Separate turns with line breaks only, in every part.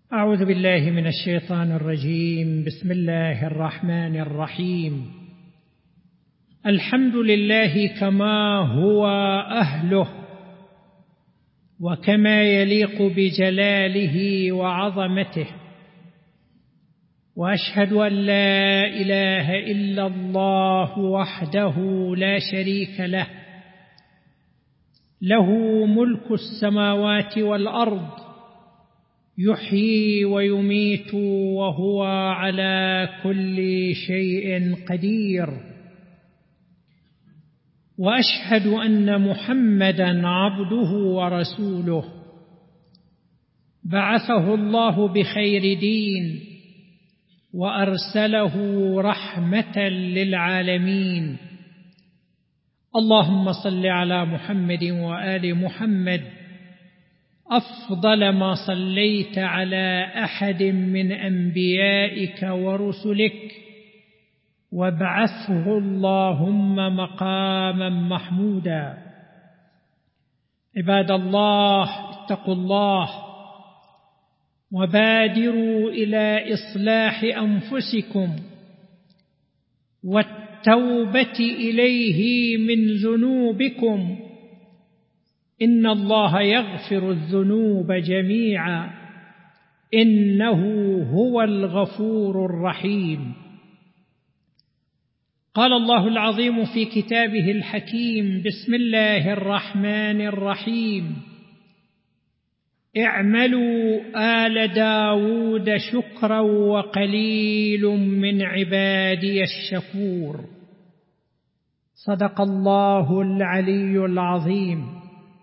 أعوذ بالله من الشيطان الرجيم. بسم الله الرحمن الرحيم. الحمد لله كما هو أهله وكما يليق بجلاله وعظمته، وأشهد أن لا إله إلا الله وحده لا شريك له، له ملك السماوات والأرض، يحيي ويميت وهو على كل شيء قدير. وأشهد أن محمدًا عبده ورسوله، بعثه الله بخير دين وأرسله رحمة للعالمين. اللهم صل على محمد وآل محمد أفضل ما صليت على أحد من أنبيائك ورسلك، وابعثه اللهم مقاما محمودا. عباد الله، اتقوا الله وبادروا إلى إصلاح أنفسكم والتوبة إليه من ذنوبكم، إن الله يغفر الذنوب جميعا، إنه هو الغفور الرحيم. قال الله العظيم في كتابه الحكيم: بسم الله الرحمن الرحيم. اعملوا آل داود شكرا وقليل من عبادي الشكور. صدق الله العلي العظيم.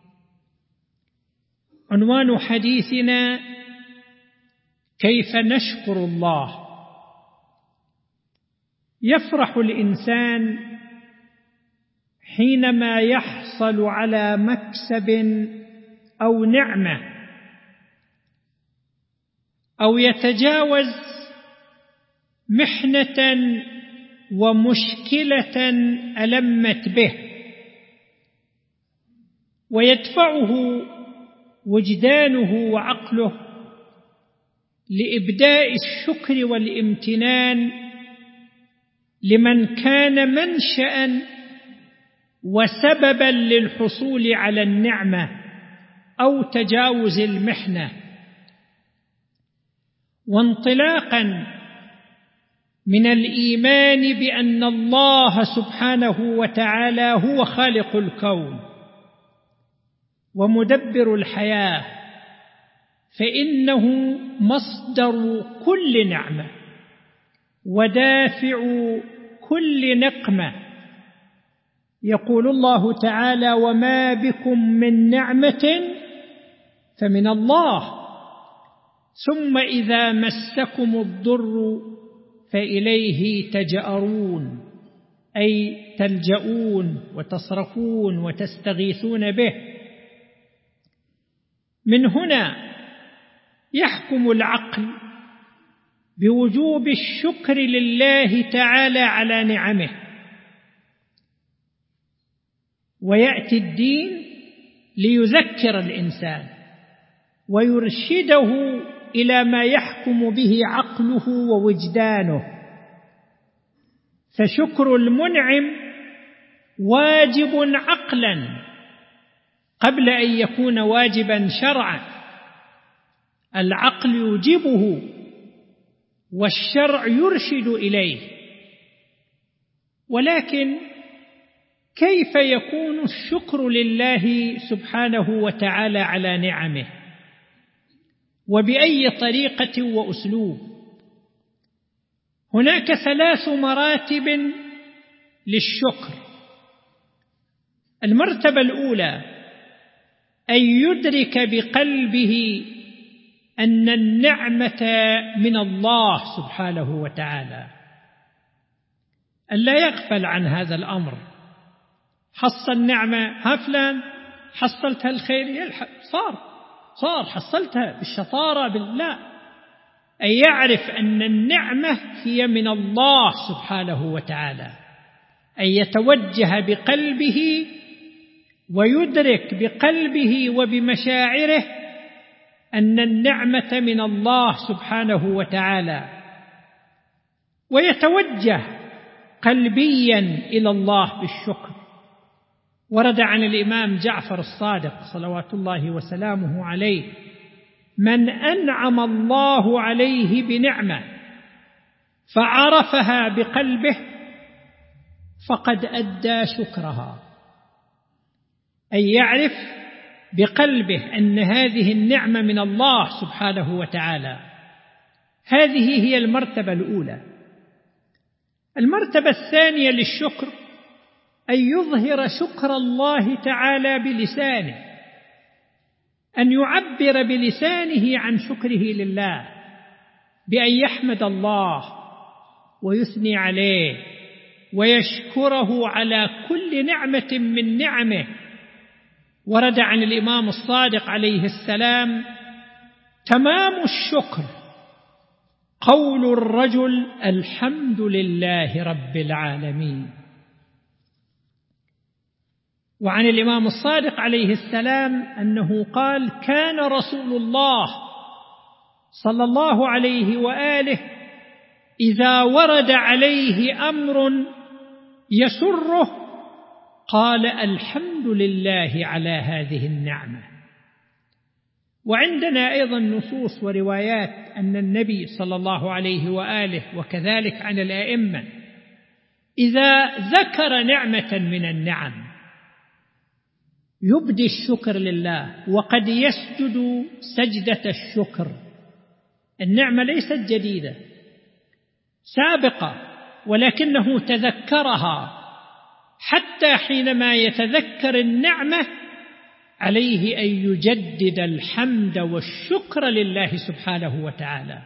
عنوان حديثنا: كيف نشكر الله. يفرح الإنسان حينما يحصل على مكسب أو نعمة، أو يتجاوز محنة ومشكلة ألمت به، ويدفعه وجدانه وعقله لإبداء الشكر والامتنان لمن كان منشأ وسببا للحصول على النعمة أو تجاوز المحنة، وانطلاقا من الإيمان بأن الله سبحانه وتعالى هو خالق الكون ومدبر الحياة، فإنه مصدر كل نعمة ودافع كل نقمة. يقول الله تعالى: وما بكم من نعمة فمن الله، ثم إذا مسكم الضر فإليه تجأرون، أي تلجؤون وتصرفون وتستغيثون به. من هنا يحكم العقل بوجوب الشكر لله تعالى على نعمه، ويأتي الدين ليذكر الإنسان ويرشده إلى ما يحكم به عقله ووجدانه. فشكر المنعم واجب عقلا قبل أن يكون واجبا شرعا. العقل يوجبه والشرع يرشد إليه، ولكن كيف يكون الشكر لله سبحانه وتعالى على نعمه، وبأي طريقة وأسلوب؟ هناك 3 مراتب للشكر. المرتبة الأولى أن يدرك بقلبه أن النعمة من الله سبحانه وتعالى، أن لا يغفل عن هذا الأمر. حصل نعمة، ها فلان حصلتها الخير، صار حصلتها بالشطارة بالله. أن يعرف أن النعمة هي من الله سبحانه وتعالى، أن يتوجه بقلبه ويدرك بقلبه وبمشاعره أن النعمة من الله سبحانه وتعالى، ويتوجه قلبيا إلى الله بالشكر. ورد عن الإمام جعفر الصادق صلوات الله وسلامه عليه: من أنعم الله عليه بنعمة فعرفها بقلبه فقد أدى شكرها، أي يعرف بقلبه أن هذه النعمة من الله سبحانه وتعالى. هذه هي المرتبة الأولى. المرتبة الثانية للشكر أن يظهر شكر الله تعالى بلسانه، أن يعبر بلسانه عن شكره لله بأن يحمد الله ويثني عليه ويشكره على كل نعمة من نعمه. ورد عن الإمام الصادق عليه السلام: تمام الشكر قول الرجل الحمد لله رب العالمين. وعن الإمام الصادق عليه السلام أنه قال: كان رسول الله صلى الله عليه وآله إذا ورد عليه أمر يسره قال الحمد لله على هذه النعمة. وعندنا أيضا نصوص وروايات أن النبي صلى الله عليه وآله وكذلك عن الأئمة إذا ذكر نعمة من النعم يبدي الشكر لله، وقد يسجد سجدة الشكر. النعمة ليست جديدة سابقة، ولكنه تذكرها، حتى حينما يتذكر النعمة عليه أن يجدد الحمد والشكر لله سبحانه وتعالى.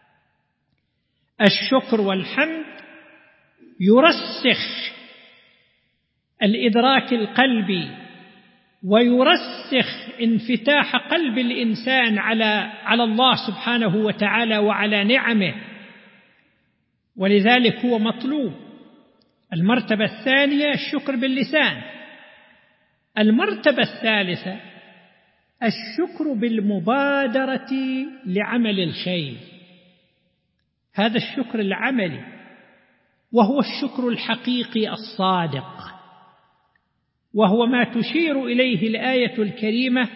الشكر والحمد يرسخ الإدراك القلبي ويرسخ انفتاح قلب الإنسان على الله سبحانه وتعالى وعلى نعمه، ولذلك هو مطلوب. المرتبة الثانية الشكر باللسان. المرتبة الثالثة الشكر بالمبادرة لعمل الخير. هذا الشكر العملي، وهو الشكر الحقيقي الصادق، وهو ما تشير إليه الآية الكريمة: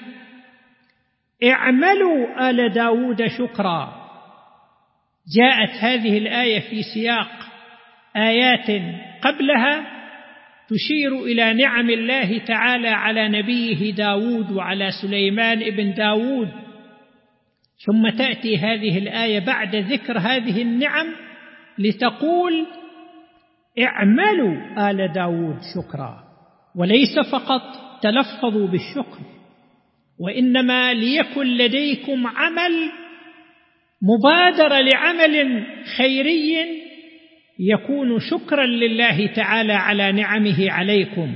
اعملوا آل داود شكرا. جاءت هذه الآية في سياق آيات قبلها تشير إلى نعم الله تعالى على نبيه داود وعلى سليمان ابن داود، ثم تأتي هذه الآية بعد ذكر هذه النعم لتقول اعملوا آل داود شكرا، وليس فقط تلفظوا بالشكر، وإنما ليكن لديكم عمل، مبادرة لعمل خيري يكون شكرا لله تعالى على نعمه عليكم.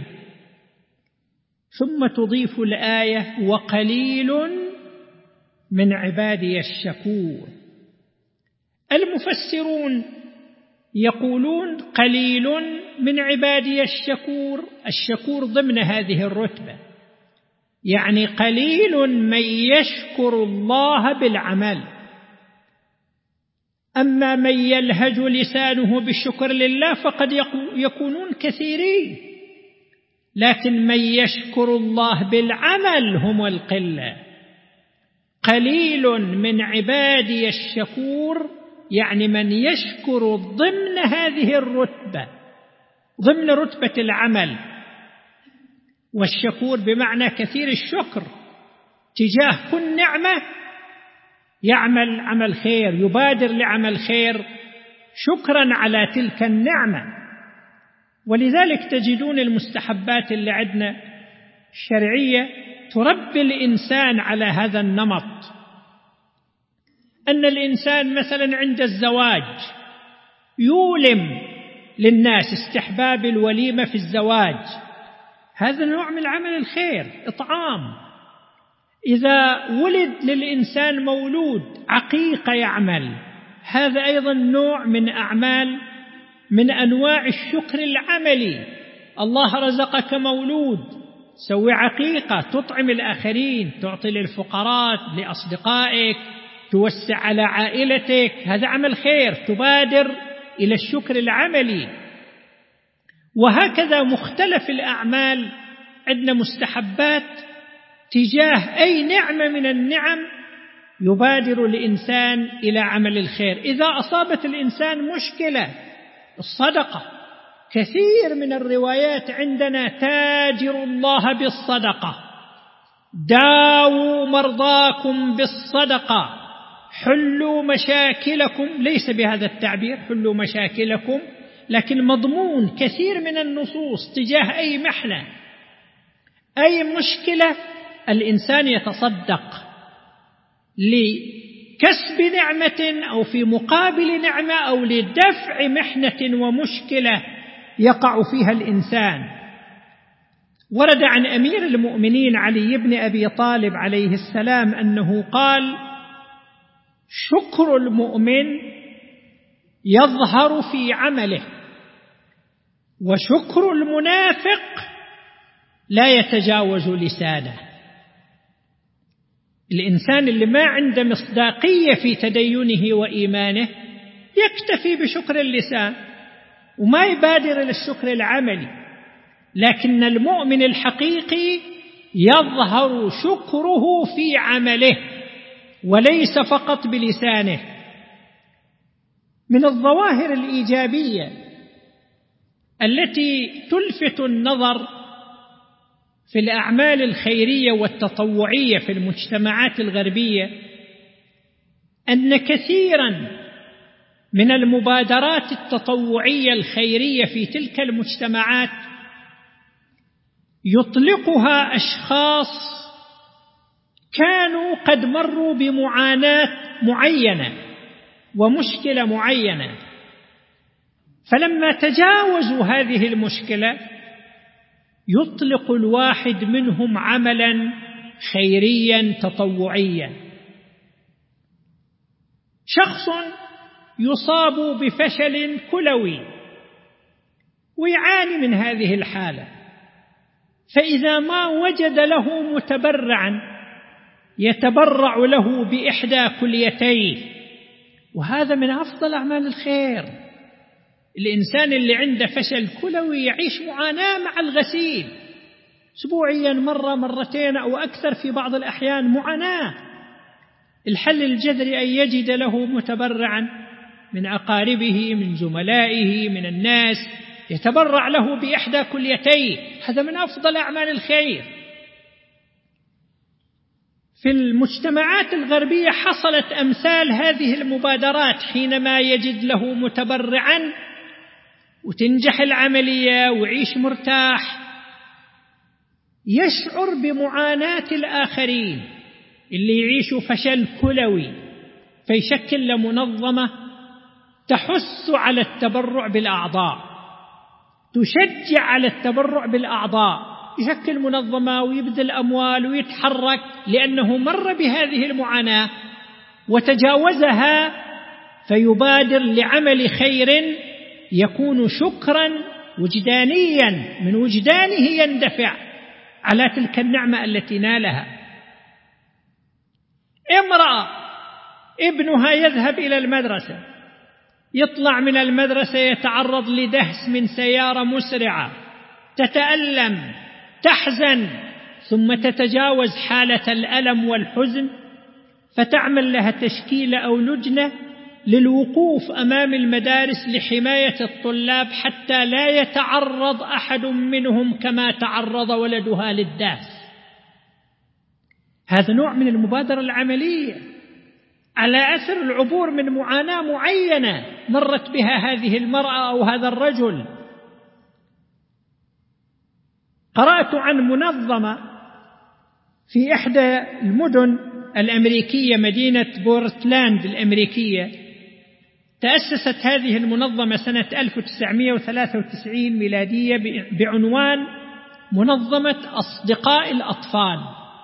ثم تضيف الآية: وقليل من عبادي الشكور. المفسرون يقولون قليل من عبادي الشكور، الشكور ضمن هذه الرتبة، يعني قليل من يشكر الله بالعمل. أما من يلهج لسانه بالشكر لله فقد يكونون كثيرين، لكن من يشكر الله بالعمل هم القلة. قليل من عبادي الشكور يعني من يشكر ضمن هذه الرتبة، ضمن رتبة العمل. والشكور بمعنى كثير الشكر تجاه كل نعمة، يعمل عمل خير، يبادر لعمل خير شكرا على تلك النعمة. ولذلك تجدون المستحبات اللي عندنا الشرعية تربي الإنسان على هذا النمط. أن الإنسان مثلا عند الزواج يولم للناس استحباب الوليمة في الزواج، هذا نوع من عمل الخير، إطعام. إذا ولد للإنسان مولود عقيقة يعمل، هذا أيضا نوع من أنواع الشكر العملي. الله رزقك مولود تسوي عقيقة، تطعم الآخرين، تعطي للفقراء، لأصدقائك، توسع على عائلتك، هذا عمل خير، تبادر إلى الشكر العملي. وهكذا مختلف الأعمال، عندنا مستحبات تجاه أي نعمة من النعم يبادر الإنسان إلى عمل الخير. إذا أصابت الإنسان مشكلة، الصدقة، كثير من الروايات عندنا تاجروا الله بالصدقة، داووا مرضاكم بالصدقة، حلوا مشاكلكم، ليس بهذا التعبير حلوا مشاكلكم، لكن مضمون كثير من النصوص تجاه أي محنة، أي مشكلة، الإنسان يتصدق لكسب نعمة أو في مقابل نعمة أو لدفع محنة ومشكلة يقع فيها الإنسان. ورد عن أمير المؤمنين علي بن أبي طالب عليه السلام أنه قال: شكر المؤمن يظهر في عمله، وشكر المنافق لا يتجاوز لسانه. الإنسان اللي ما عنده مصداقية في تدينه وإيمانه يكتفي بشكر اللسان وما يبادر إلى الشكر العملي، لكن المؤمن الحقيقي يظهر شكره في عمله وليس فقط بلسانه. من الظواهر الإيجابية التي تلفت النظر في الأعمال الخيرية والتطوعية في المجتمعات الغربية أن كثيرا من المبادرات التطوعية الخيرية في تلك المجتمعات يطلقها أشخاص كانوا قد مروا بمعاناة معينة ومشكلة معينة، فلما تجاوزوا هذه المشكلة يطلق الواحد منهم عملا خيريا تطوعيا. شخص يصاب بفشل كلوي ويعاني من هذه الحالة، فإذا ما وجد له متبرعا يتبرع له بإحدى كليتيه، وهذا من أفضل أعمال الخير. الإنسان اللي عنده فشل كلوي يعيش معاناة مع الغسيل أسبوعيا، مرة مرتين أو أكثر في بعض الأحيان، معاناة. الحل الجذري أن يجد له متبرعا من أقاربه، من زملائه، من الناس، يتبرع له بإحدى كليتيه، هذا من أفضل أعمال الخير. في المجتمعات الغربية حصلت أمثال هذه المبادرات، حينما يجد له متبرعا وتنجح العملية ويعيش مرتاح، يشعر بمعاناة الآخرين اللي يعيشوا فشل كلوي، فيشكل له منظمة تحث على التبرع بالأعضاء، تشجع على التبرع بالأعضاء، يشكل منظمة ويبذل أموال ويتحرك لأنه مر بهذه المعاناة وتجاوزها، فيبادر لعمل خير يكون شكرا وجدانيا، من وجدانه يندفع على تلك النعمة التي نالها. امرأة ابنها يذهب إلى المدرسة، يطلع من المدرسة يتعرض لدهس من سيارة مسرعة، تتألم، تحزن، ثم تتجاوز حالة الألم والحزن فتعمل لها تشكيلة أو لجنة للوقوف أمام المدارس لحماية الطلاب حتى لا يتعرض أحد منهم كما تعرض ولدها للدهس. هذا نوع من المبادرة العملية على أثر العبور من معاناة معينة مرت بها هذه المرأة أو هذا الرجل. قرأت عن منظمة في إحدى المدن الأمريكية، مدينة بورتلاند الأمريكية، تأسست هذه المنظمة سنة 1993 ميلادية بعنوان منظمة أصدقاء الأطفال.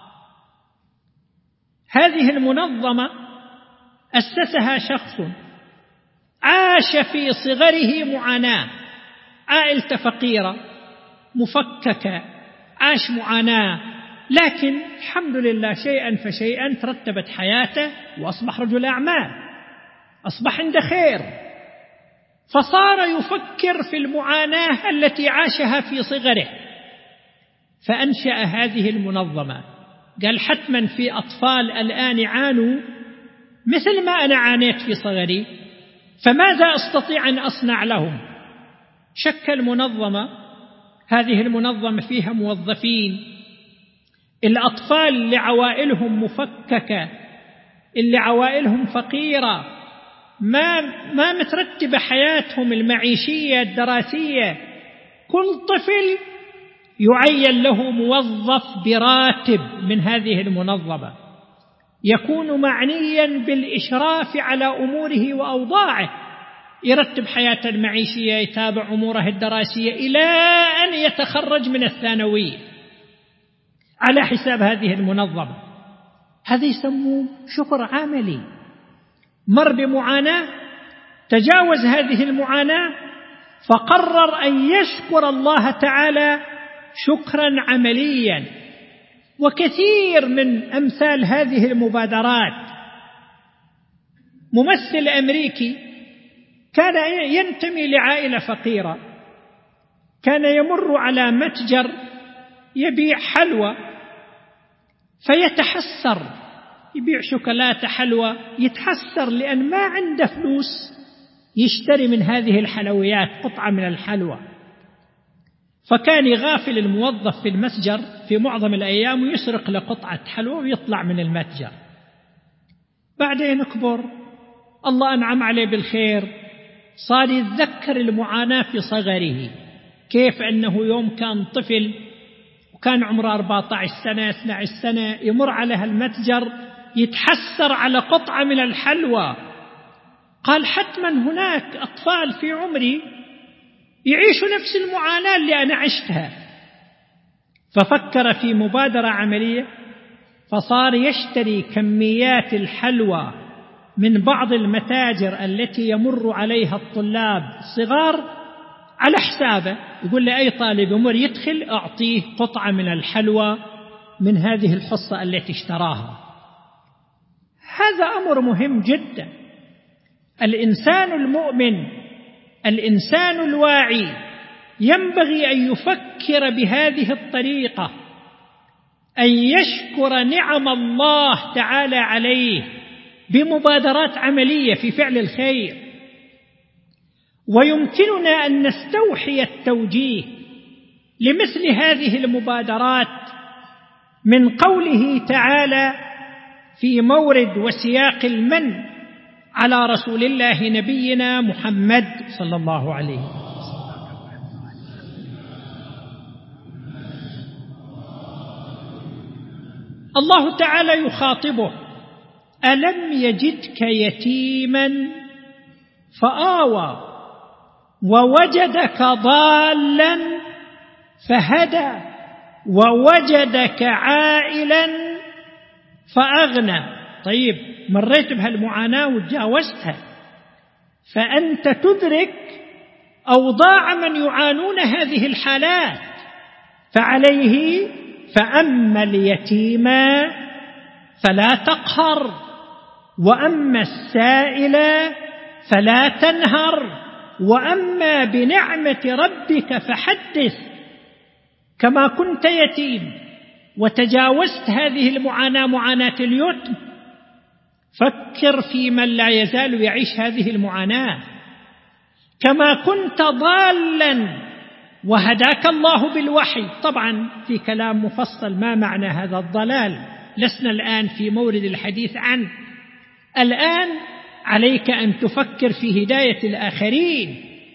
هذه المنظمة أسسها شخص عاش في صغره معاناة، عائلة فقيرة مفككة، عاش معاناة، لكن الحمد لله شيئا فشيئا ترتبت حياته وأصبح رجل أعمال، أصبح عنده خير، فصار يفكر في المعاناة التي عاشها في صغره، فأنشأ هذه المنظمة. قال حتما في أطفال الآن يعانوا مثل ما أنا عانيت في صغري، فماذا أستطيع أن أصنع لهم؟ شكل منظمة. هذه المنظمة فيها موظفين، الأطفال اللي عوائلهم مفككة، اللي عوائلهم فقيرة، ما مترتبة حياتهم المعيشية الدراسية، كل طفل يعين له موظف براتب من هذه المنظمة، يكون معنيا بالإشراف على أموره وأوضاعه، يرتب حياته المعيشية، يتابع أموره الدراسية إلى أن يتخرج من الثانوية على حساب هذه المنظمة. هذا يسموه شكر عملي. مر بمعاناة، تجاوز هذه المعاناة، فقرر أن يشكر الله تعالى شكرا عمليا. وكثير من أمثال هذه المبادرات. ممثل أمريكي كان ينتمي لعائلة فقيرة، كان يمر على متجر يبيع حلوى فيتحسر، يبيع شوكولاتة حلوى، يتحسر لأن ما عنده فلوس يشتري من هذه الحلويات قطعة من الحلوى، فكان يغافل الموظف في المتجر في معظم الأيام ويسرق له قطعة حلوى ويطلع من المتجر. بعدين كبر، الله أنعم عليه بالخير، صار يتذكر المعاناة في صغره، كيف أنه يوم كان طفل وكان عمره 14 سنة 12 سنة يمر على هالمتجر يتحسر على قطعة من الحلوى. قال حتما هناك أطفال في عمري يعيشوا نفس المعاناة اللي أنا عشتها، ففكر في مبادرة عملية، فصار يشتري كميات الحلوى من بعض المتاجر التي يمر عليها الطلاب الصغار على حسابه، يقول لأي طالب يمر يدخل أعطيه قطعة من الحلوى من هذه الحصة التي اشتراها. هذا أمر مهم جدا. الإنسان المؤمن، الإنسان الواعي ينبغي أن يفكر بهذه الطريقة، أن يشكر نعم الله تعالى عليه بمبادرات عملية في فعل الخير. ويمكننا أن نستوحي التوجيه لمثل هذه المبادرات من قوله تعالى في مورد وسياق المن على رسول الله نبينا محمد صلى الله عليه وسلم. الله تعالى يخاطبه: ألم يجدك يتيما فآوى ووجدك ضالا فهدى ووجدك عائلا فأغنى. طيب، مريت بهالمعاناة وتجاوزتها، فأنت تدرك أوضاع من يعانون هذه الحالات، فعليه فأما اليتيم فلا تقهر وأما السائل فلا تنهر وأما بنعمة ربك فحدث. كما كنت يتيم وتجاوزت هذه المعاناة، معاناة اليتم، فكر في من لا يزال يعيش هذه المعاناة. كما كنت ضالا وهداك الله بالوحي. طبعا في كلام مفصل ما معنى هذا الضلال، لسنا الآن في مورد الحديث عنه. الآن عليك أن تفكر في هداية الآخرين.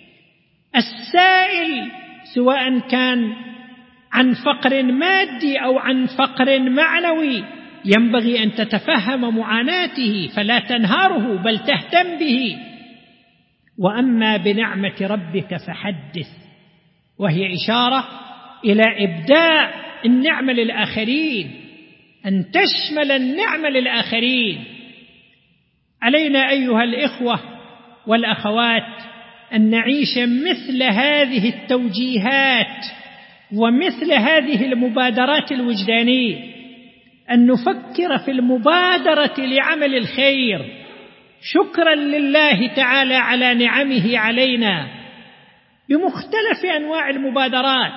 السائل سواء كان عن فقر مادي أو عن فقر معنوي ينبغي أن تتفهم معاناته فلا تنهاره بل تهتم به. وأما بنعمة ربك فحدث، وهي إشارة إلى إبداء النعمة للآخرين، أن تشمل النعمة للآخرين. علينا أيها الإخوة والأخوات أن نعيش مثل هذه التوجيهات ومثل هذه المبادرات الوجدانية أن نفكر في المبادرة لعمل الخير شكرا لله تعالى على نعمه علينا بمختلف أنواع المبادرات.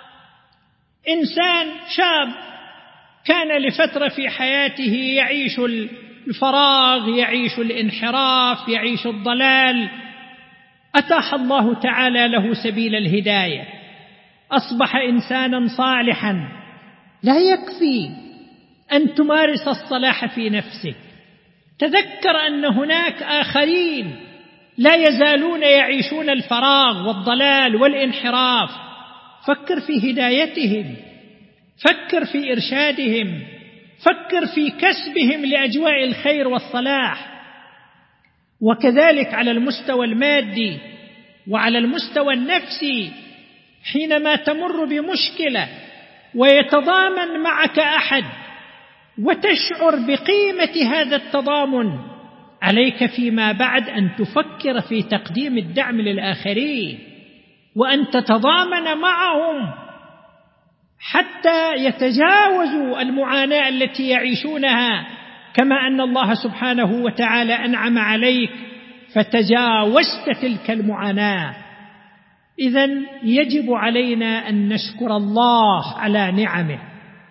إنسان شاب كان لفترة في حياته يعيش الفراغ، يعيش الانحراف، يعيش الضلال، أتاح الله تعالى له سبيل الهداية، أصبح إنسانا صالحا. لا يكفي أن تمارس الصلاح في نفسك، تذكر أن هناك آخرين لا يزالون يعيشون الفراغ والضلال والانحراف، فكر في هدايتهم، فكر في إرشادهم، فكر في كسبهم لأجواء الخير والصلاح. وكذلك على المستوى المادي وعلى المستوى النفسي، حينما تمر بمشكلة ويتضامن معك أحد وتشعر بقيمة هذا التضامن، عليك فيما بعد أن تفكر في تقديم الدعم للآخرين وأن تتضامن معهم حتى يتجاوزوا المعاناة التي يعيشونها، كما أن الله سبحانه وتعالى أنعم عليك فتجاوزت تلك المعاناة. إذن يجب علينا أن نشكر الله على نعمه،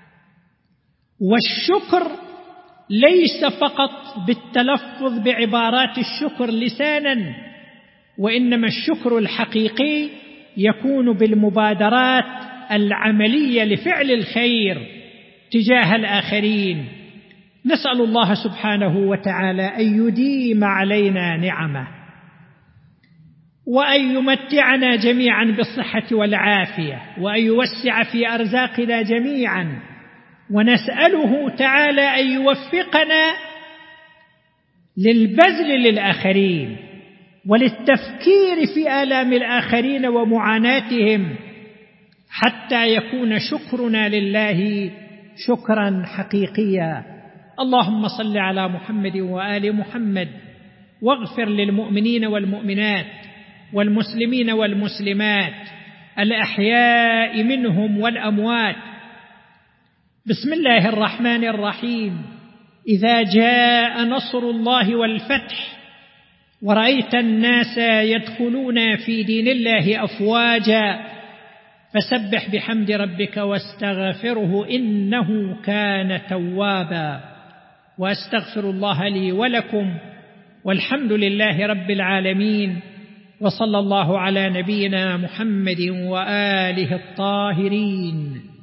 والشكر ليس فقط بالتلفظ بعبارات الشكر لسانا، وإنما الشكر الحقيقي يكون بالمبادرات العملية لفعل الخير تجاه الآخرين. نسأل الله سبحانه وتعالى أن يديم علينا نعمه، وأن يمتعنا جميعا بالصحة والعافية، وأن يوسع في أرزاقنا جميعا، ونسأله تعالى أن يوفقنا للبذل للآخرين وللتفكير في آلام الآخرين ومعاناتهم، حتى يكون شكرنا لله شكرا حقيقيا. اللهم صل على محمد وآل محمد، واغفر للمؤمنين والمؤمنات والمسلمين والمسلمات الأحياء منهم والأموات. بسم الله الرحمن الرحيم. إذا جاء نصر الله والفتح ورأيت الناس يدخلون في دين الله أفواجا فسبح بحمد ربك واستغفره إنه كان توابا. وأستغفر الله لي ولكم، والحمد لله رب العالمين، وصلى الله على نبينا محمد وآله الطاهرين.